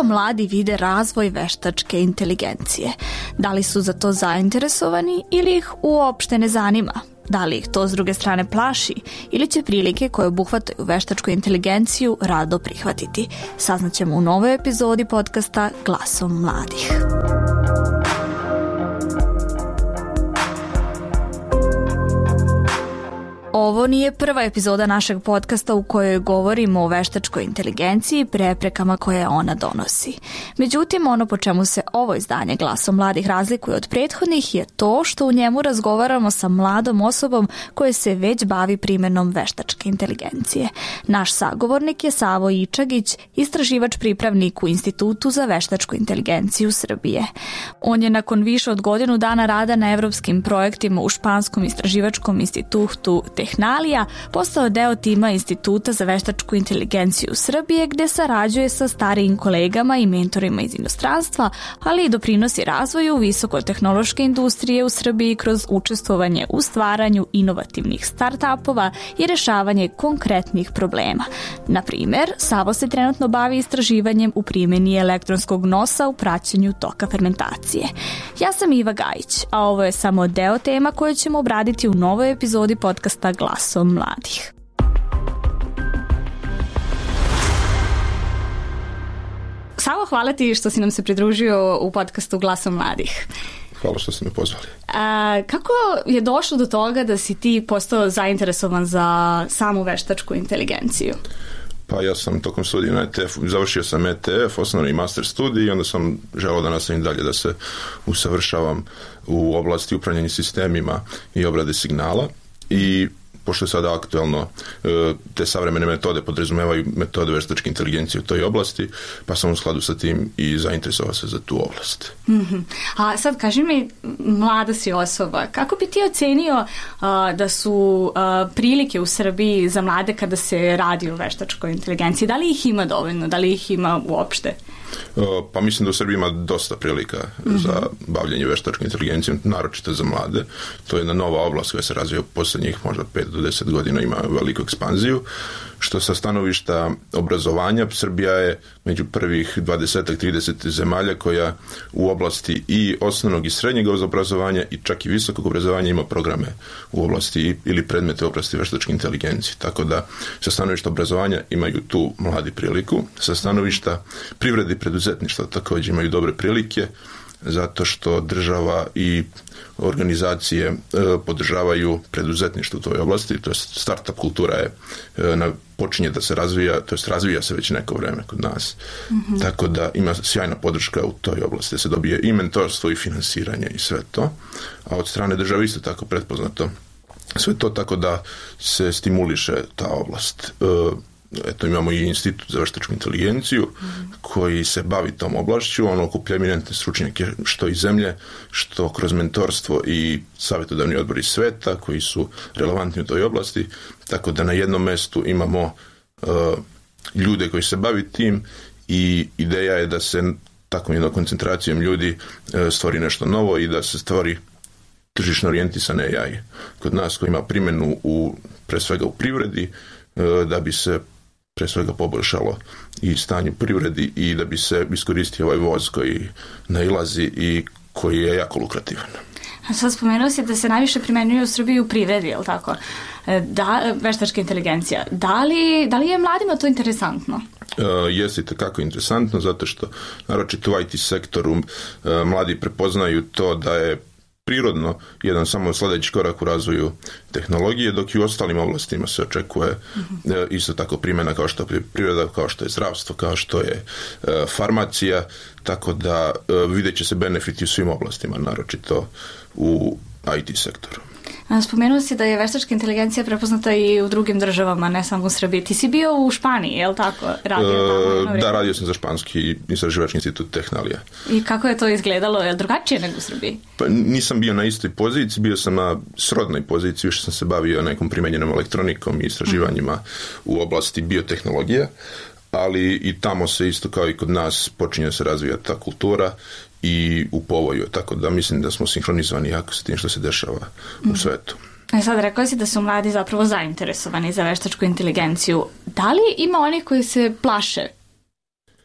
mladi vide razvoj veštačke inteligencije? Da li su za to zainteresovani ili ih uopšte ne zanima? Da li ih to s druge strane plaši ili će prilike koje obuhvataju veštačku inteligenciju rado prihvatiti? Saznaćemo u novoj epizodi podcasta Glasom mladih. Ovo nije prva epizoda našeg podcasta u kojoj govorimo o veštačkoj inteligenciji i preprekama koje ona donosi. Međutim, ono po čemu se ovo izdanje Glasom mladih razlikuje od prethodnih je to što u njemu razgovaramo sa mladom osobom koja se već bavi primjenom veštačke inteligencije. Naš sagovornik je Savo Ičagić, istraživač pripravnik u Institutu za veštačku inteligenciju Srbije. On je nakon više od godinu dana rada na evropskim projektima u Španskom istraživačkom institutu Tehnalija postao deo tima Instituta za veštačku inteligenciju Srbije, gde sarađuje sa starijim kolegama i mentorima iz inostranstva, ali i doprinosi razvoju visokotehnološke industrije u Srbiji kroz učestvovanje u stvaranju inovativnih start-upova i rešavanje konkretnih problema. Na primjer, Savo se trenutno bavi istraživanjem u primjeni elektronskog nosa u praćenju toka fermentacije. Ja sam Iva Gajić, a ovo je samo deo tema koje ćemo obraditi u novoj epizodi podcasta Glasom mladih. Savo, hvala ti što si nam se pridružio u podcastu Glasom mladih. Hvala što ste me pozvali. Kako je došlo do toga da si ti postao zainteresovan za samu veštačku inteligenciju? Pa ja sam tokom studija na ETF-u, završio sam ETF, osnovni master studij i onda sam želeo da nastavim dalje da se usavršavam u oblasti upravljanja sistemima i obrade signala i pošto je sada aktualno te savremene metode podrazumevaju metode veštačke inteligencije u toj oblasti, pa sam u skladu sa tim i zainteresovao se za tu oblast. A sad kaži mi, mlada si osoba, kako bi ti ocenio da su prilike u Srbiji za mlade kada se radi o veštačkoj inteligenciji? Da li ih ima dovoljno? Da li ih ima uopšte? Pa mislim da u Srbiji ima dosta prilika za bavljanje veštačkom inteligencijom, naročito za mlade. To je jedna nova oblast koja se razvija u posljednjih možda 5 do 10 godina, ima veliku ekspanziju. Što sa stanovišta obrazovanja, Srbija je među prvih 20-30 zemalja koja u oblasti i osnovnog i srednjeg obrazovanja i čak i visokog obrazovanja ima programe u oblasti ili predmete u oblasti veštačke inteligencije. Tako da sa stanovišta obrazovanja imaju tu mladi priliku. Sa stanovišta privrede i preduzetništva također imaju dobre prilike, zato što država i organizacije podržavaju preduzetništvo u toj oblasti, to je startup kultura je počinje da se razvija, to jest razvija se već neko vreme kod nas. Tako da ima sjajna podrška u toj oblasti, da se dobije i mentorstvo i finansiranje i sve to. A od strane države isto tako pretpoznato sve to, tako da se stimuliše ta oblast. Eto, imamo i Institut za veštačku inteligenciju koji se bavi tom oblašću, on okuplja eminentne stručnjake što iz zemlje, što kroz mentorstvo i savjetodavni odbor iz sveta koji su relevantni u toj oblasti, tako da na jednom mestu imamo ljude koji se bavi tim i ideja je da se takvom jednom koncentracijom ljudi stvori nešto novo i da se stvori tržišno orijentisan AI kod nas koji ima primjenu pre svega u privredi, da bi se pre svega poboljšalo i stanje u privredi i da bi se iskoristio ovaj voz koji nailazi i koji je jako lukrativan. A sad spomenuo si da se najviše primenjuje u Srbiji u privredi, je li tako? Veštačka inteligencija. Da li je mladima to interesantno? Jeste kako interesantno, zato što naročito u IT sektoru mladi prepoznaju to da je prirodno jedan samo sljedeći korak u razvoju tehnologije, dok i u ostalim oblastima se očekuje isto tako primjena kao što je priroda, kao što je zdravstvo, kao što je farmacija, tako da vidjet će se benefiti u svim oblastima, naročito u IT sektoru. Spomenuo si da je veštačka inteligencija prepoznata i u drugim državama, ne samo u Srbiji. Ti si bio u Španiji, je li tako? Da, radio sam za Španski istraživački institut Tehnalija. I kako je to izgledalo? Je li drugačije nego u Srbiji? Pa nisam bio na istoj poziciji, bio sam na srodnoj poziciji, više sam se bavio nekom primenjenom elektronikom i istraživanjima u oblasti biotehnologije, ali i tamo se isto kao i kod nas počinje se razvijati ta kultura i u povoju, tako da mislim da smo sinhronizovani jako s tim što se dešava u svetu. Sad rekao si da su mladi zapravo zainteresovani za veštačku inteligenciju. Da li ima onih koji se plaše?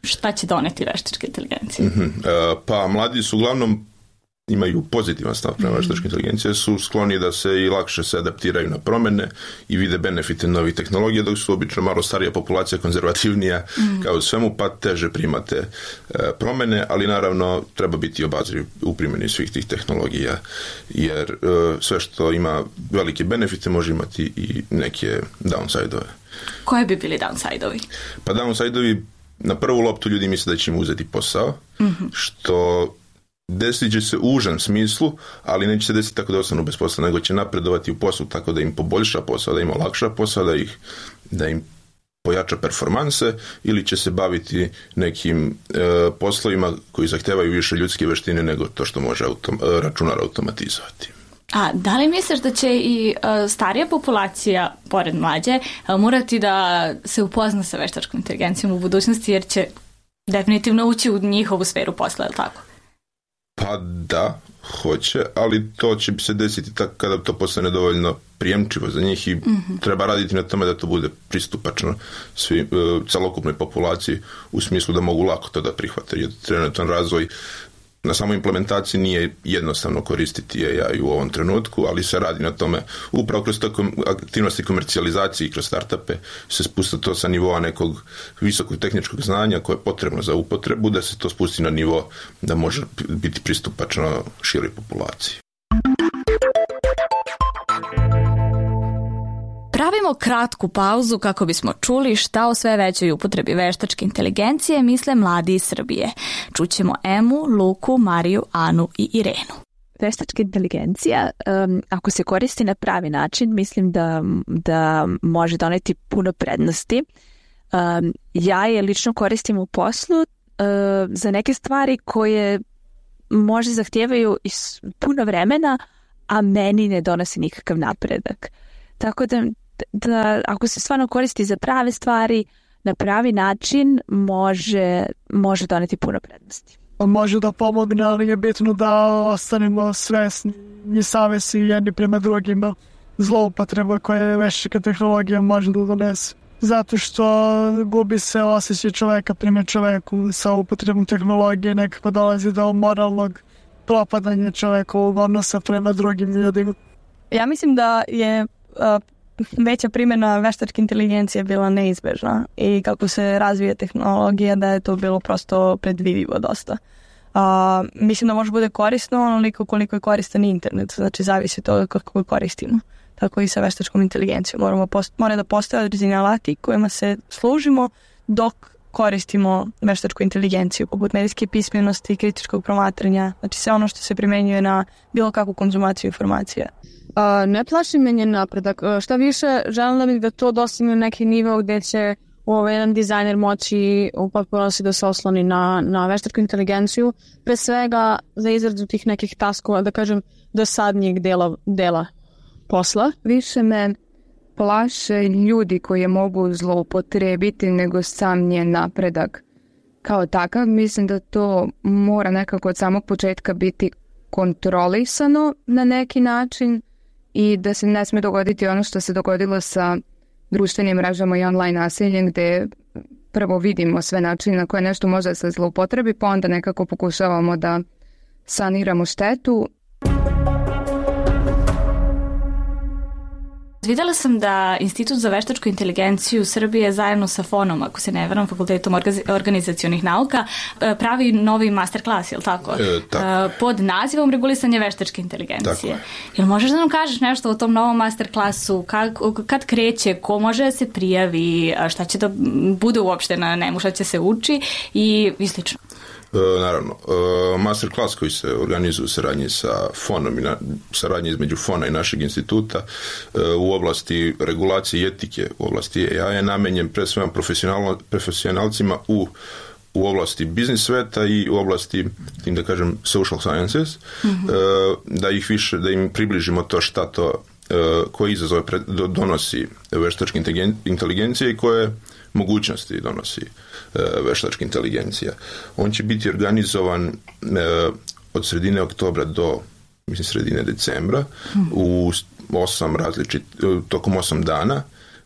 šta će doneti veštačka inteligencija? Pa mladi su uglavnom imaju pozitivan stav prema veštačke inteligencije, su skloni da se i lakše se adaptiraju na promjene i vide benefite novih tehnologija, dok su obično malo starija populacija, konzervativnija kao u svemu, pa teže primate promjene, ali naravno treba biti obazriv u primjeni svih tih tehnologija, jer sve što ima velike benefite može imati i neke downside-ove. Koje bi bili downside-ovi? Pa downside-ovi, na prvu loptu ljudi misle da će im uzeti posao, što desit će se u užem smislu, ali neće se desiti tako da ostanu bez posla, nego će napredovati u poslu tako da im poboljša posao, da im olakša posao, da im pojača performanse, ili će se baviti nekim poslovima koji zahtevaju više ljudske veštine nego to što može računar automatizovati. A da li misliš da će i starija populacija, pored mlađe, morati da se upozna sa veštačkom inteligencijom u budućnosti, jer će definitivno ući u njihovu sferu posla, je li tako? Pa da, hoće, ali to će se desiti tako kada to postane dovoljno prijemčivo za njih i treba raditi na tome da to bude pristupačno celokupnoj populaciji u smislu da mogu lako to da prihvate. Jer trenutan razvoj na samoj implementaciji nije jednostavno koristiti AI u ovom trenutku, ali se radi na tome upravo kroz aktivnosti komercijalizacije i kroz startupe se spusta to sa nivoa nekog visokog tehničkog znanja koje je potrebno za upotrebu, da se to spusti na nivo da može biti pristupačno široj populaciji. Pravimo kratku pauzu kako bismo čuli šta o sve većoj upotrebi veštačke inteligencije misle mladi iz Srbije. Čućemo Emu, Luku, Mariju, Anu i Irenu. Veštačka inteligencija, ako se koristi na pravi način, mislim da može doneti puno prednosti. Ja je lično koristim u poslu za neke stvari koje možda zahtijevaju puno vremena, a meni ne donosi nikakav napredak. Tako da ako se stvarno koristi za prave stvari, na pravi način može doneti puno prednosti. Može da pomogne, ali je bitno da ostanemo svesni i savjesni jedni prema drugima zloupotreba koje veštačka tehnologija može da donese. Zato što gubi se osjećaj čoveka prema čoveku sa upotrebom tehnologije, nekako dolazi do moralnog propadanja čovekovog odnosa prema drugim ljudima. Ja mislim da je veća primjena veštačke inteligencije bila neizbežna i kako se razvija tehnologija da je to bilo prosto predvidivo dosta. Mislim da može bude korisno onoliko koliko je koristan internet, znači zavisi to kako je koristimo. Tako i sa veštačkom inteligencijom. Mora da postoje određeni alati kojima se služimo dok koristimo veštačku inteligenciju, poput medijske pismenosti, kritičkog promatranja, znači sve ono što se primenjuje na bilo kakvu konzumaciju informacija. Ne plaši me njen napredak. Šta više, želim bih da to dostigne neki nivo gdje će jedan dizajner moći u potpunosti da se osloni na veštačku inteligenciju, pre svega za izradu tih nekih taskova, da kažem, dosadnijeg dela posla. Više me plaše ljudi koje mogu zloupotrebiti nego sam njen napredak. Kao takav, mislim da to mora nekako od samog početka biti kontrolisano na neki način i da se ne sme dogoditi ono što se dogodilo sa društvenim mrežama i online nasiljem, gdje prvo vidimo sve načine na koje nešto može da se zloupotrebi, pa onda nekako pokušavamo da saniramo štetu. Vidjela sam da Institut za veštačku inteligenciju Srbije zajedno sa FON-om, ako se ne varam, Fakultetom organizacionih nauka, pravi novi masterclass, je li tako? Tako. Pod nazivom regulisanje veštačke inteligencije. Jel možeš da nam kažeš nešto o tom novom masterclassu? Kad kreće? Ko može da se prijavi? Šta će da bude uopšte na njemu? Šta će se uči? I slično. Naravno, masterclass koji se organizuje u saradnji sa FON-om i saradnji između FON-a i našeg instituta u oblasti regulacije i etike u oblasti AI je namenjen pre svema profesionalcima u oblasti biznis sveta i u oblasti, da kažem, social sciences, da im približimo to šta to, koje izazove donosi veštačka inteligencija i koje mogućnosti donosi veštačka inteligencija. On će biti organizovan od sredine oktobra do sredine decembra tokom 8 dana.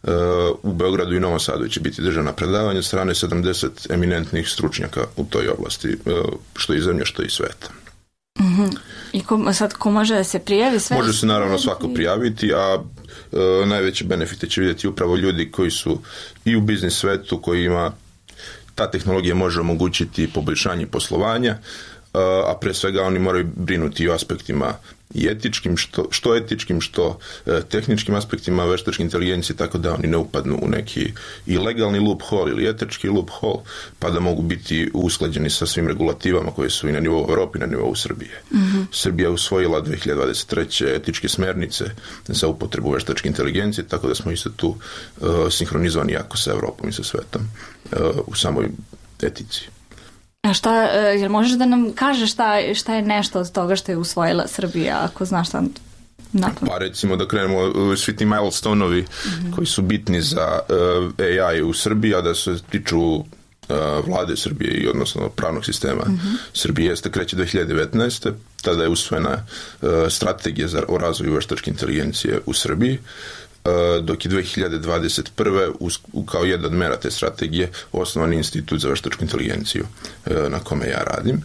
U Beogradu i Novom Sadu će biti državna predavanja od strane 70 eminentnih stručnjaka u toj oblasti, što iz zemlje, što iz sveta. I ko može da se prijavi? Može se naravno svako prijaviti, a najveće benefite će vidjeti upravo ljudi koji su i u biznis svetu, kojima ta tehnologija može omogućiti poboljšanje poslovanja, a pre svega oni moraju brinuti i o aspektima i etičkim, što etičkim, što tehničkim aspektima veštačke inteligencije, tako da oni ne upadnu u neki i legalni loophole ili etički loophole, pa da mogu biti usklađeni sa svim regulativama koje su i na nivou Europe i na nivou Srbije. Srbija je usvojila 2023. etičke smernice za upotrebu veštačke inteligencije, tako da smo isto tu sinhronizovani jako sa Europom i sa svetom u samoj etici. A jel možeš da nam kažeš šta je nešto od toga što je usvojila Srbija, ako znaš šta napamet? Pa recimo da krenemo svi ti milestone-ovi koji su bitni za AI u Srbiji, a da se tiču vlade Srbije i odnosno pravnog sistema Srbije, kreće 2019. Tada je usvojena strategija o razvoju veštačke inteligencije u Srbiji, dok je 2021. kao jedna od mera te strategije osnovan institut za veštačku inteligenciju na kome ja radim.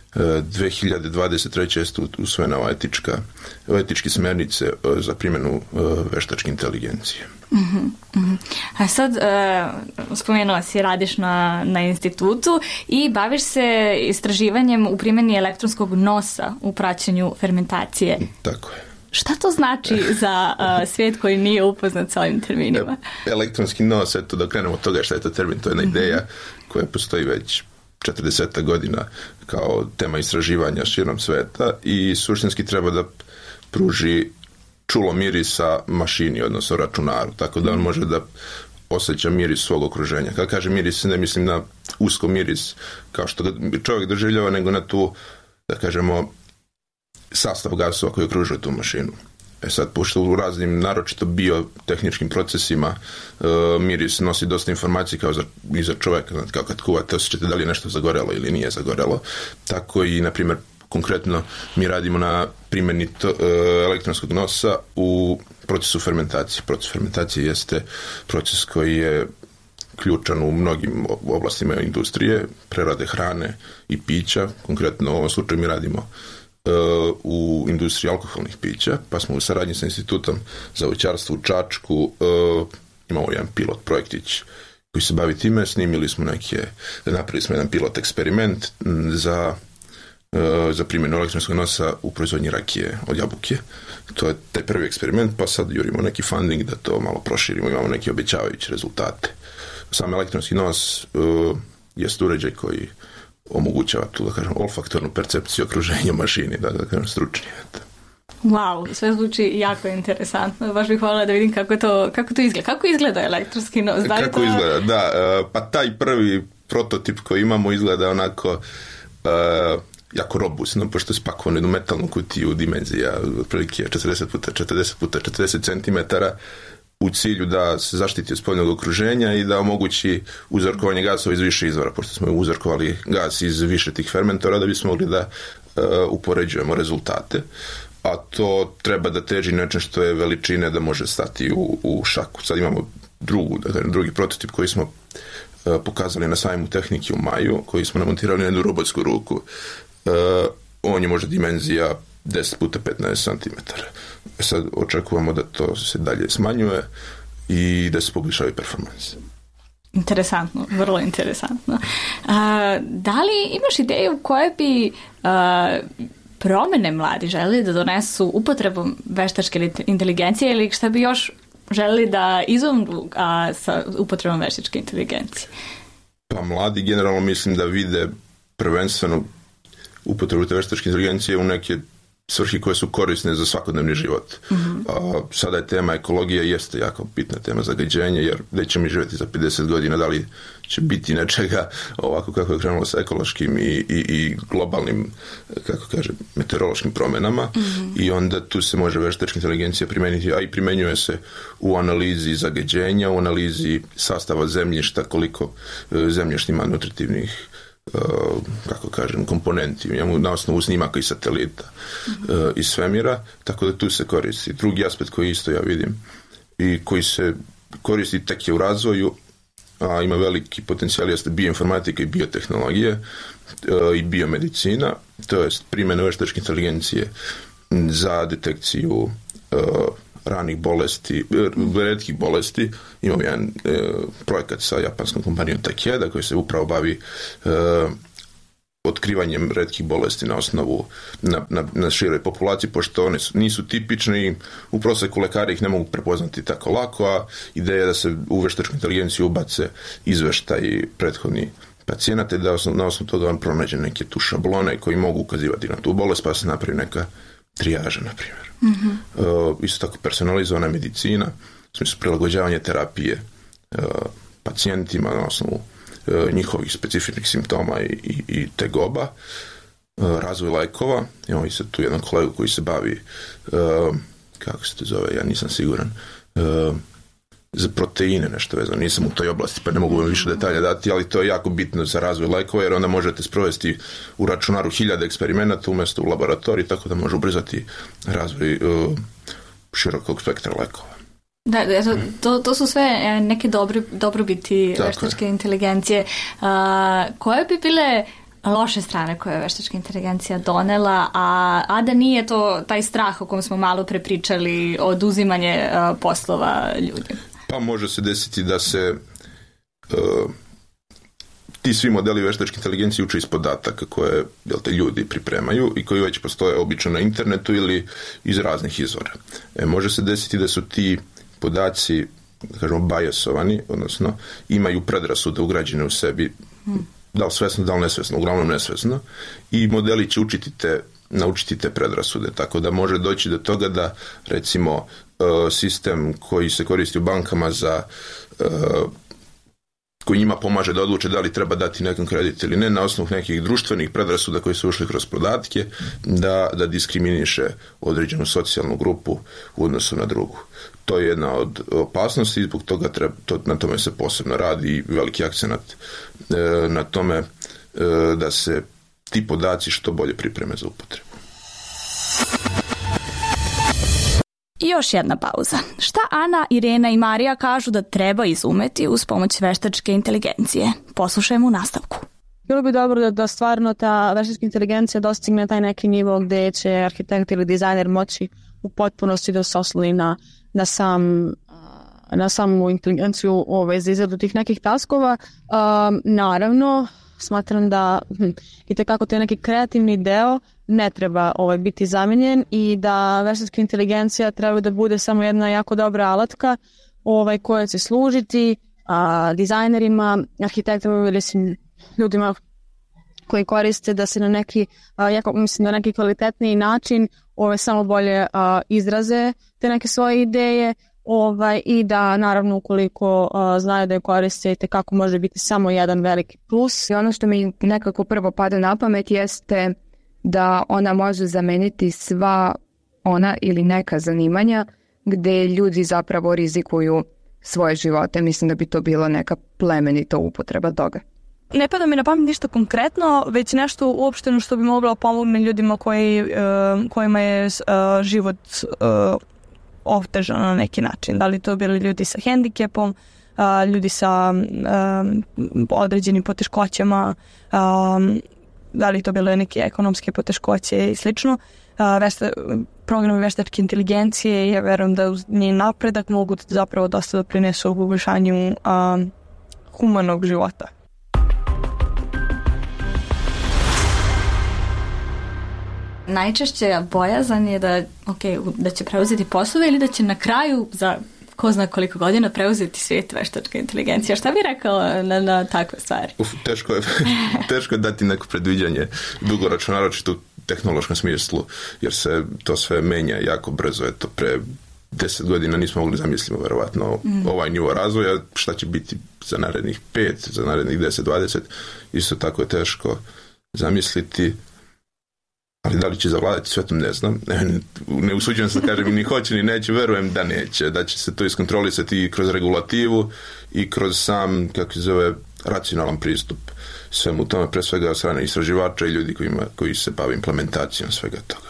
2023. je usvojena etičke smernice za primjenu veštačke inteligencije. A sad, spomenula si, radiš na institutu i baviš se istraživanjem u primjeni elektronskog nosa u praćenju fermentacije. Tako je. Šta to znači za svijet koji nije upoznat sa ovim terminima? Elektronski nos, eto da krenemo od toga šta je to termin, to je jedna ideja koja postoji već 40 godina kao tema istraživanja širom sveta i suštinski treba da pruži čulo mirisa mašini, odnosno računaru, tako da on može da osjeća miris svog okruženja. Kada kaže miris, ne mislim na usko miris kao što ga čovjek doživljava, nego na tu, da kažemo, sastav gasova koji okružuje tu mašinu. Sad, pošto u raznim, naročito biotehničkim procesima, miris nosi dosta informacije kao i za čovjeka, kao kad kuvate, osjećate da li je nešto zagorelo ili nije zagorelo. Tako i, na primjer, konkretno mi radimo na primjeni elektronskog nosa u procesu fermentacije. Proces fermentacije jeste proces koji je ključan u mnogim oblastima industrije, prerade hrane i pića. Konkretno u ovom slučaju mi radimo u industriji alkoholnih pića, pa smo u saradnji sa institutom za voćarstvo u Čačku imamo jedan pilot projektić koji se bavi time, napravili smo jedan pilot eksperiment za primjenu elektronskog nosa u proizvodnji rakije od jabuke. To je taj prvi eksperiment, pa sad jurimo neki funding da to malo proširimo, imamo neke obećavajuće rezultate. Sam elektronski nos jest uređaj koji omogućava tu, da kažem, olfaktornu percepciju okruženja mašini, da kažem, stručnije. Wow, sve zvuči jako interesantno. Baš bih voljela da vidim kako to izgleda. Kako izgleda elektronski nos? Kako izgleda, da. Pa taj prvi prototip koji imamo izgleda onako jako robustno, pošto je spakovan jednu metalnu kutiju dimenzija otprilike 40x40x40 cm u cilju da se zaštiti od spoljnog okruženja i da omogući uzorkovanje gasova iz više izvora, pošto smo uzorkovali gas iz više tih fermentora da bismo mogli da upoređujemo rezultate. A to treba da teži nečem što je veličine da može stati u šaku. Sad imamo drugi prototip koji smo pokazali na sajmu tehnike u maju, koji smo namontirali na jednu robotsku ruku. On je možda dimenzija 10x15 cm. Sad očekujemo da to se dalje smanjuje i da se poboljšaju performanse. Interesantno, vrlo interesantno. Da li imaš ideju koje bi promene mladi želeli da donesu upotrebom veštačke inteligencije ili šta bi još želeli da izumru sa upotrebom veštačke inteligencije? Pa mladi generalno mislim da vide prvenstveno upotrebu te veštačke inteligencije u neke svrhe koje su korisne za svakodnevni život. Sada je tema ekologija, jeste jako bitna tema zagađenja, jer gdje ćemo mi živjeti za 50 godina, da li će biti nečega ovako kako je krenulo sa ekološkim i globalnim, kako kaže, meteorološkim promjenama i onda tu se može veštačka inteligencija primeniti, a i primenjuje se u analizi zagađenja, u analizi sastava zemljišta, koliko zemljište ima nutritivnih kako kažem, komponenti na osnovu snimaka i satelita iz svemira, tako da tu se koristi. Drugi aspekt koji isto ja vidim i koji se koristi, tek je u razvoju, a ima veliki potencijal, jeste bioinformatika i biotehnologije i biomedicina, to je primjena veštačke inteligencije za detekciju ranih bolesti, retkih bolesti. Imamo jedan projekat sa japanskom kompanijom Takeda koji se upravo bavi otkrivanjem retkih bolesti na osnovu na široj populaciji, pošto one nisu tipične i u proseku lekari ih ne mogu prepoznati tako lako, a ideja je da se u veštačku inteligenciju ubace izveštaj prethodni pacijenata i da na osnovu toga on pronađe neke tu šablone koji mogu ukazivati na tu bolest, pa se napravi neka trijaža, na primjer. Isto tako personalizovana medicina, u smislu prilagođavanja terapije pacijentima na osnovu njihovih specifičnih simptoma i tegoba, razvoj lekova. Imamo i sad tu jedan kolegu koji se bavi, kako se to zove, ja nisam siguran, za proteine nešto vezano, nisam u toj oblasti pa ne mogu vam više detalja dati, ali to je jako bitno za razvoj lekova jer onda možete sprovesti u računaru 1000 eksperimenata umjesto u laboratoriji, tako da može ubrzati razvoj širokog spektra lekova. Da, to su sve neke dobrobiti veštačke inteligencije. Koje bi bile loše strane koje je veštačka inteligencija donela, a da nije to taj strah o kom smo malo prepričali, oduzimanje poslova ljudima? Pa može se desiti da se ti svi modeli veštačke inteligencije uče iz podataka koje ljudi pripremaju i koji već postoje obično na internetu ili iz raznih izvora. Može se desiti da su ti podaci, da kažemo, biasovani, odnosno imaju predrasude ugrađene u sebi, da li svesno, da li nesvesno, uglavnom nesvesno, i modeli će naučiti te predrasude, tako da može doći do toga da, recimo, sistem koji se koristi u bankama koji njima pomaže da odluče da li treba dati nekom kredit ili ne, na osnovu nekih društvenih predrasuda koji su ušli kroz podatke, da diskriminiše određenu socijalnu grupu u odnosu na drugu. To je jedna od opasnosti i zbog toga na tome se posebno radi i veliki akcenat na tome da se ti podaci što bolje pripreme za upotrebu. I još jedna pauza. Šta Ana, Irena i Marija kažu da treba izumeti uz pomoć veštačke inteligencije? Poslušajmo u nastavku. Bilo bi dobro da stvarno ta veštačka inteligencija dostigne taj neki nivo gdje će arhitekt ili dizajner moći u potpunosti da se osloni na samu inteligenciju za izradu tih nekih taskova. Naravno, smatram da itekako to je neki kreativni deo ne treba biti zamijenjen i da veštačka inteligencija treba da bude samo jedna jako dobra alatka koja će služiti dizajnerima, arhitektima ili ljudima koji koriste da se na neki, na neki kvalitetniji način samo bolje izraze te neke svoje ideje i da naravno ukoliko znaju da je koriste kako može biti samo jedan veliki plus. I ono što mi nekako prvo pada na pamet jeste da ona može zameniti sva ona ili neka zanimanja gdje ljudi zapravo rizikuju svoje živote. Mislim da bi to bilo neka plemenita upotreba toga. Ne pada mi na pamet ništa konkretno, već nešto uopšteno što bi moglo pomogne ljudima kojima je život otežan na neki način. Da li to bili ljudi sa hendikepom, ljudi sa određenim poteškoćama, da li to bile neke ekonomske poteškoće i slično. Programi veštačke inteligencije, ja verujem da uz njen napredak mogu zapravo dosta doprinesu u poboljšanju humanog života. Najčešće bojazan je da će preuzeti poslove ili da će na kraju za ko zna koliko godina preuzeti svijet veštačka inteligencija. Šta bi rekao na takve stvari? Teško je dati neko predviđanje dugoročno, naročito u tehnološkom smislu, jer se to sve menja jako brzo. Eto, pre 10 godina nismo mogli zamisliti verovatno ovaj nivo razvoja, šta će biti za narednih 5, za narednih 10, 20. Isto tako je teško zamisliti. Ali da li će zavladati svetom, ne znam. Ne usuđujem se da kažem ni hoće ni neće, verujem da neće. Da će se to iskontrolisati i kroz regulativu i kroz sam, kako se zove, racionalan pristup svemu tome, pre svega od strane istraživača i ljudi koji se bave implementacijom svega toga.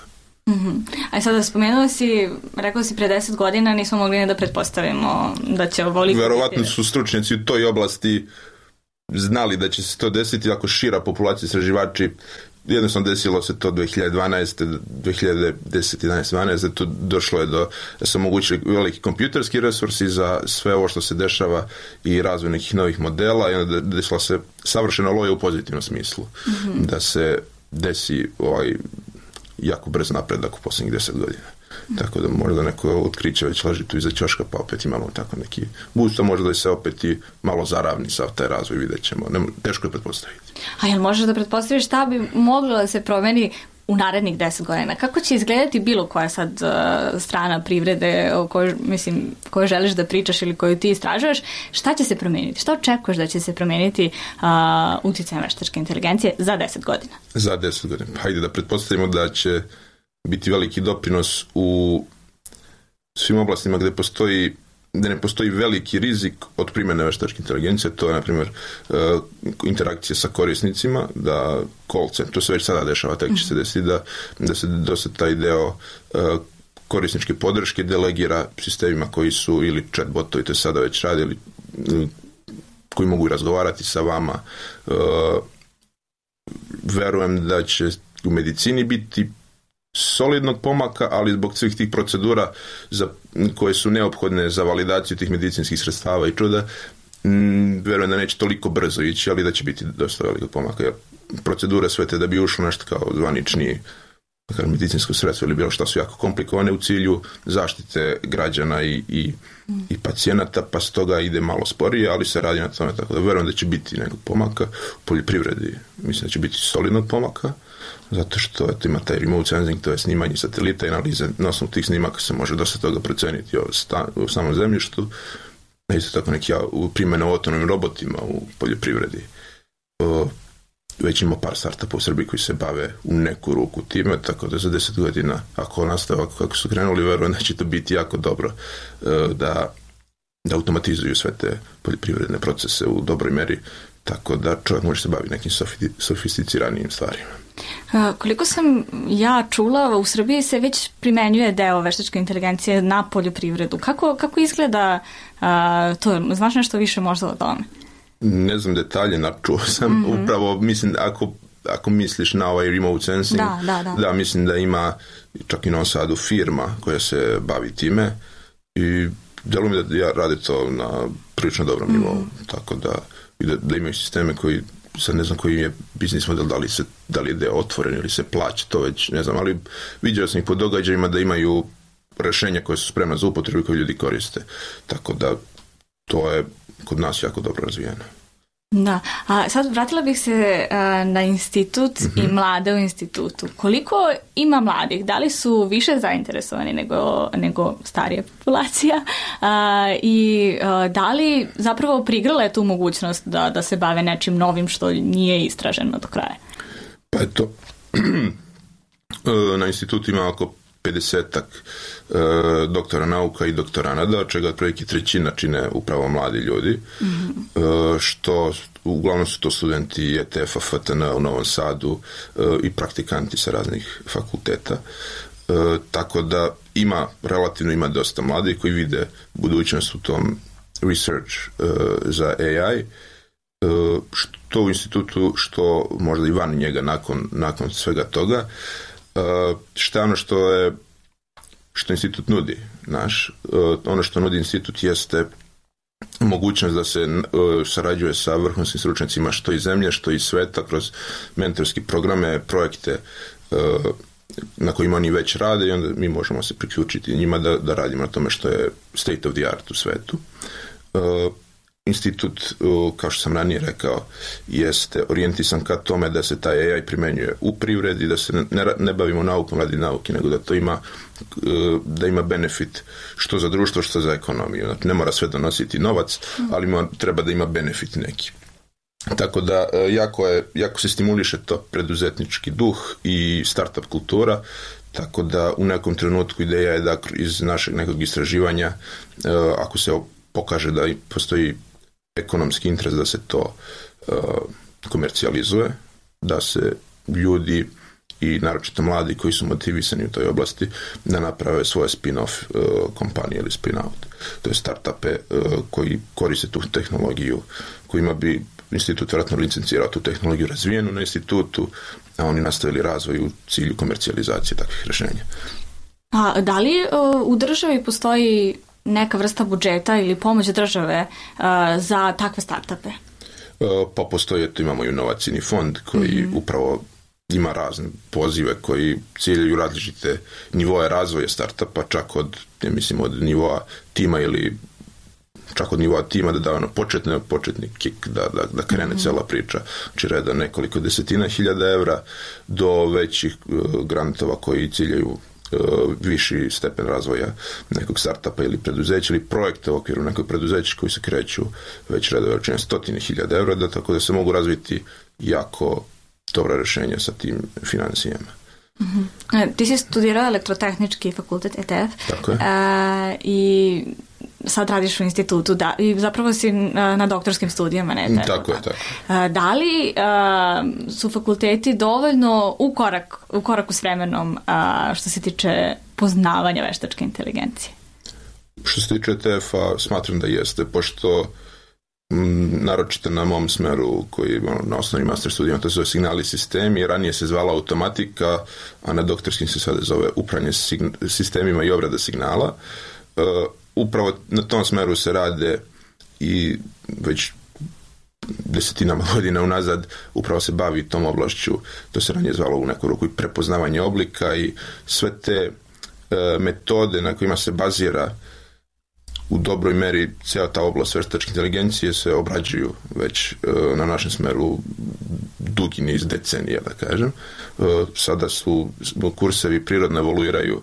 A sada rekao si pre 10 godina nismo mogli da pretpostavimo da će ovoliko... Verovatno su stručnjaci u toj oblasti znali da će se to desiti ako šira populacija istraživači. Jednostavno desilo se to 2012. 2010. 11. 12. To došlo je da se omogućili veliki kompjuterski resursi za sve ovo što se dešava i razvoj nekih novih modela i onda desila se savršena oloja u pozitivnom smislu. Da se desi jako brz napredak u posljednjih 10 godina. Tako da možda neko otkriće već leži tu iza ćoška, pa opet imamo tako neki boost, a možda se opet i malo zaravni sav taj razvoj, vidjet ćemo. Teško je pretpostaviti. A jel možeš da pretpostaviš šta bi moglo da se promeni u narednih 10 godina? Kako će izgledati bilo koja sad strana privrede o kojoj želiš da pričaš ili koju ti istražuješ? Šta će se promeniti? Šta očekuješ da će se promeniti uticajem veštačke inteligencije za 10 godina? Za 10 godina. Hajde da pretpostavimo da će biti veliki doprinos u svim oblastima gde ne postoji veliki rizik od primjene veštačke inteligencije. To je, na primjer, interakcije sa korisnicima, da call center, to se već sada dešava, tek će se desiti da se dosta taj deo korisničke podrške delegira sistemima koji su ili chatbotovi, to je sada već radi, ili koji mogu razgovarati sa vama. Verujem da će u medicini biti solidnog pomaka, ali zbog svih tih procedura koje su neophodne za validaciju tih medicinskih sredstava i čuda, verujem da neće toliko brzo ići, ali da će biti dosta velikog pomaka. Jer procedure sve te da bi ušlo nešto kao zvanični medicinsko sredstvo ili bilo šta su jako komplikovane u cilju zaštite građana i pacijenata, pa s toga ide malo sporije, ali se radi na tome, tako da verujem da će biti nekog pomaka. U poljoprivredi mislim da će biti solidnog pomaka, zato što ima taj remote sensing, to je snimanje satelita i analize. Na osnovu tih snimaka se može dosta toga proceniti u samom zemljištu. Isto tako neki primjene o autonomnim robotima u poljoprivredi. Već imamo par startupa u Srbiji koji se bave u neku ruku time, tako da za 10 godina, ako nastave ovako kako su krenuli, verujem da će to biti jako dobro da automatizuju sve te poljoprivredne procese u dobroj meri, tako da čovjek može se baviti nekim sofisticiranijim stvarima. Koliko sam ja čula, u Srbiji se već primenjuje deo veštačke inteligencije na poljoprivredu. Kako izgleda to? Znaš nešto više možda o tome? Ne znam detalje, načuo sam. Upravo, mislim, ako misliš na ovaj remote sensing, da, mislim da ima čak i na Sadu firma koja se bavi time i delo mi da rade to na prilično dobrom nivou, tako da imaju sisteme koji, sad ne znam koji je biznis model, da li je deo otvoren ili se plaća, to već ne znam, ali vidio sam ih po događajima da imaju rešenja koje su spremna za upotrebu i koje ljudi koriste, tako da to je kod nas jako dobro razvijeno. Da, a sad vratila bih se na institut i mlade u institutu. Koliko ima mladih? Da li su više zainteresovani nego starija populacija? I da li zapravo prigrala je tu mogućnost da se bave nečim novim što nije istraženo do kraja? Pa eto, na institutu ima oko 50-ak doktora nauka i doktoranada, od čega otprilike trećina čine upravo mladi ljudi, što uglavnom su to studenti ETF-a, FTN u Novom Sadu i praktikanti sa raznih fakulteta. Tako da relativno dosta mladih koji vide budućnost u tom research za AI, što u institutu, što možda i van njega nakon svega toga. Šta je ono što institut nudi ono što nudi institut jeste mogućnost da se sarađuje sa vrhunskim stručnjacima što iz zemlje, što iz sveta kroz mentorske programe, projekte na kojima oni već rade i onda mi možemo se priključiti njima da radimo na tome što je state of the art u svetu. Institut, kao što sam ranije rekao, jeste orijentisan ka tome da se taj AI primenjuje u privredi, da se ne bavimo naukom radi nauke, nego da to da ima benefit što za društvo, što za ekonomiju. Znači, ne mora sve donositi novac, ali treba da ima benefit neki. Tako da jako se stimuliše to preduzetnički duh i startup kultura, tako da u nekom trenutku ideja je da iz našeg nekog istraživanja, ako se pokaže da postoji ekonomski interes da se to komercijalizuje, da se ljudi i naročito mladi koji su motivisani u toj oblasti da naprave svoje spin-off kompanije ili spin-out. To je startupe koji koriste tu tehnologiju, kojima bi institut vjerojatno licencirao tu tehnologiju razvijenu na institutu, a oni nastavili razvoj u cilju komercijalizacije takvih rješenja. A da li u državi postoji neka vrsta budžeta ili pomoć države za takve startupe? Pa postoji, imamo i inovacijni fond koji upravo ima razne pozive koji ciljaju različite nivoje razvoja startupa, čak od nivoa tima ili čak od nivoa tima da da početni kick, da krene cijela priča. Znači reda nekoliko desetina hiljada evra do većih grantova koji ciljaju viši stepen razvoja nekog startupa ili preduzeća ili projekta u okviru nekog preduzeća koji se kreću već reda veličine 100.000 evra, da tako da se mogu razviti jako dobra rješenja sa tim financijama. Ti si studirao elektrotehnički fakultet ETF. Tako je. I sad radiš u institutu i zapravo si na doktorskim studijama. Tako je. Da li su fakulteti dovoljno u koraku s vremenom što se tiče poznavanja veštačke inteligencije? Što se tiče ETF-a, smatram da jeste, pošto naročito na mom smeru koji na osnovni master studijama, to se zove signali sistemi, ranije se zvala automatika, a na doktorskim se sada zove upravljanje sistemima i obrada signala. Upravo na tom smeru se rade i već desetinama godina unazad upravo se bavi tom oblašću, to se ranije zvalo u neku ruku i prepoznavanje oblika i sve te metode na kojima se bazira u dobroj meri cijela ta oblast veštačke inteligencije se obrađuju već na našem smeru dugi niz decenija, da kažem. Sada su kursevi prirodno evoluiraju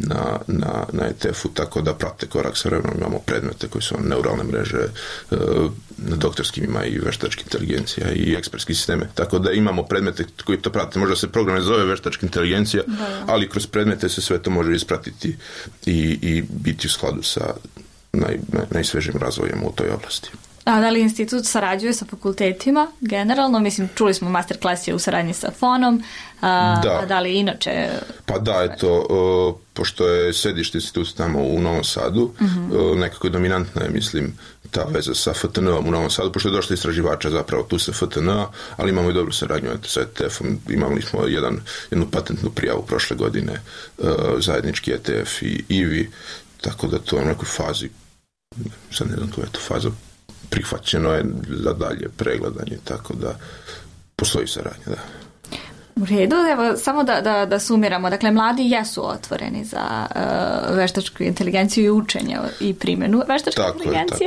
na ETF-u, tako da prate korak sa vremenom. Imamo predmete koji su neuralne mreže, na doktorskim ima i veštačka inteligencija i ekspertski sisteme, tako da imamo predmete koji to prate. Možda se program ne zove veštačka inteligencija, ali kroz predmete se sve to može ispratiti i biti u skladu sa najsvežim razvojem u toj oblasti. A da li institut sarađuje sa fakultetima generalno? Mislim, čuli smo masterclass je u saradnji sa FON-om, da li inače? Pa da, eto, pošto je sedište instituta tamo u Novom Sadu, nekako dominantna je, mislim, ta veza sa FTN-om u Novom Sadu, pošto je došlo istraživača zapravo tu sa FTN-a, ali imamo i dobru saradnju sa ETF-om. Imali smo jednu patentnu prijavu prošle godine, zajednički ETF i IVI, tako da to je u nekoj fazi, sad ne znam koja je to faza, prihvaćeno je za dalje pregledanje, tako da postoji saradnja, da. U redu, evo, samo da sumiramo. Dakle, mladi jesu otvoreni za veštačku inteligenciju i učenje i primjenu veštačke inteligencije.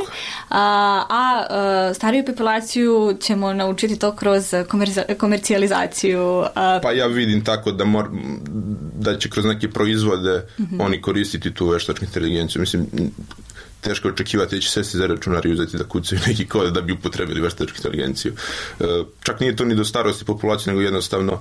A stariju populaciju ćemo naučiti to kroz komercijalizaciju. Pa ja vidim tako da će kroz neke proizvode oni koristiti tu veštačku inteligenciju. Mislim, teško očekivati da će sesti za računar i uzeti da kucaju neki kod da bi upotrebili veštačku inteligenciju. Čak nije to ni do starosti populacije, nego jednostavno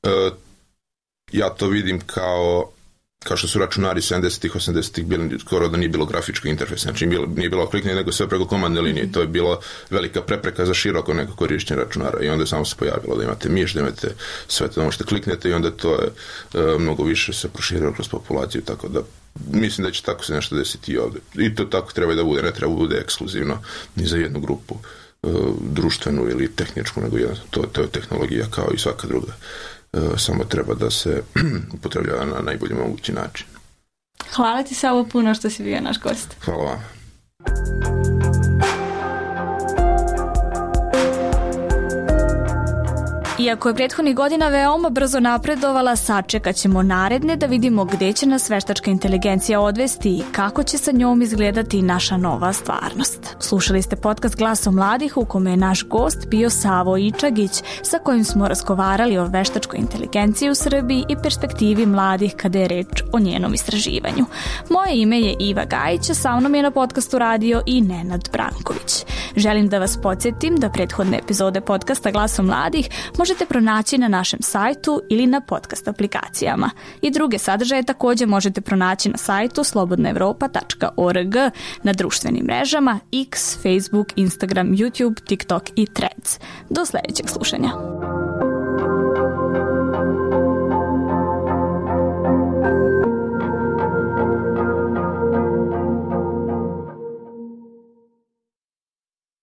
ja to vidim kao što su računari 70-ih, 80-ih bili, skoro da nije bilo grafičkog interfejsa, znači nije bilo kliknje, nego sve preko komandne linije. To je bila velika prepreka za široko neko korištenje računara i onda samo se pojavilo da imate miš, da imate sve to, možete kliknete i onda to je mnogo više se proširilo kroz populaciju, tako da mislim da će tako se nešto desiti i ovdje. I to tako treba da bude, ne treba bude ekskluzivno ni za jednu grupu društvenu ili tehničku, nego to je tehnologija kao i svaka druga. Samo treba da se upotrebljava na najbolji mogući način. Hvala ti Savo puno što si bio naš gost. Hvala vam. Iako je prethodnih godina veoma brzo napredovala, sačekat ćemo naredne da vidimo gdje će nas veštačka inteligencija odvesti i kako će sa njom izgledati naša nova stvarnost. Slušali ste podcast Glasom mladih u kome je naš gost bio Savo Ičagić, sa kojim smo razgovarali o veštačkoj inteligenciji u Srbiji i perspektivi mladih kada je reč o njenom istraživanju. Moje ime je Iva Gajić, a sa mnom je na podcastu radio i Nenad Branković. Želim da vas podsjetim da prethodne epizode podcasta Glasom mladih možete pronaći na našem sajtu ili na podcast aplikacijama. I druge sadržaje također možete pronaći na sajtu slobodnaevropa.org, na društvenim mrežama X, Facebook, Instagram, YouTube, TikTok i Threads. Do sljedećeg slušanja.